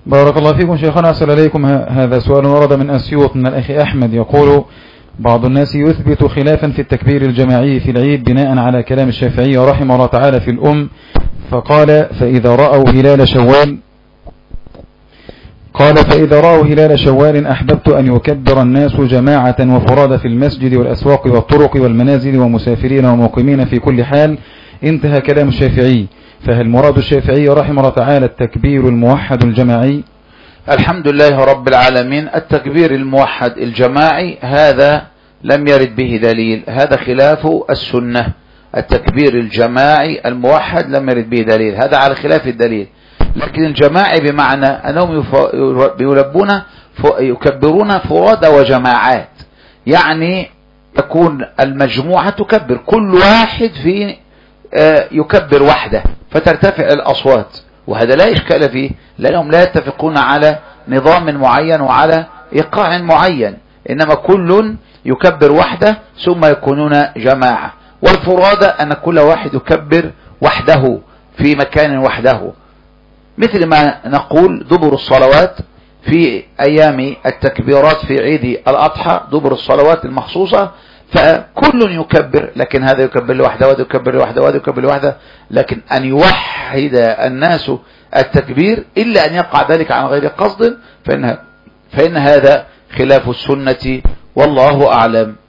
بارك الله فيكم شيخنا. أسأل إليكم هذا سؤال ورد من أسيوط من الأخ أحمد، يقول: بعض الناس يثبت خلافا في التكبير الجماعي في العيد بناء على كلام الشافعي رحمه الله تعالى في الأم، فقال: فإذا رأوا هلال شوال أحببت أن يكبر الناس جماعة وفرادى في المسجد والأسواق والطرق والمنازل ومسافرين ومقيمين في كل حال. انتهى كلام الشافعي. فهل مراد الشافعي رحمه الله تعالى التكبير الموحد الجماعي؟ الحمد لله رب العالمين. التكبير الموحد الجماعي هذا لم يرد به دليل، هذا خلاف السنة. التكبير الجماعي الموحد لم يرد به دليل، هذا على خلاف الدليل. لكن الجماعي بمعنى أنهم يكبرون فرادى وجماعات، يعني تكون المجموعة تكبر، كل واحد يكبر وحده فترتفع الأصوات، وهذا لا إشكال فيه لأنهم لا يتفقون على نظام معين وعلى إيقاع معين، إنما كل يكبر وحده ثم يكونون جماعة. والفرادى أن كل واحد يكبر وحده في مكان وحده، مثل ما نقول دبر الصلوات في أيام التكبيرات في عيد الأضحى، دبر الصلوات المخصوصة، فكل يكبر، لكن هذا يكبر لوحده وهذا يكبر لوحده وهذا يكبر لوحده. لكن أن يوحد الناس التكبير إلا أن يقع ذلك عن غير قصد فإن هذا خلاف السنة، والله أعلم.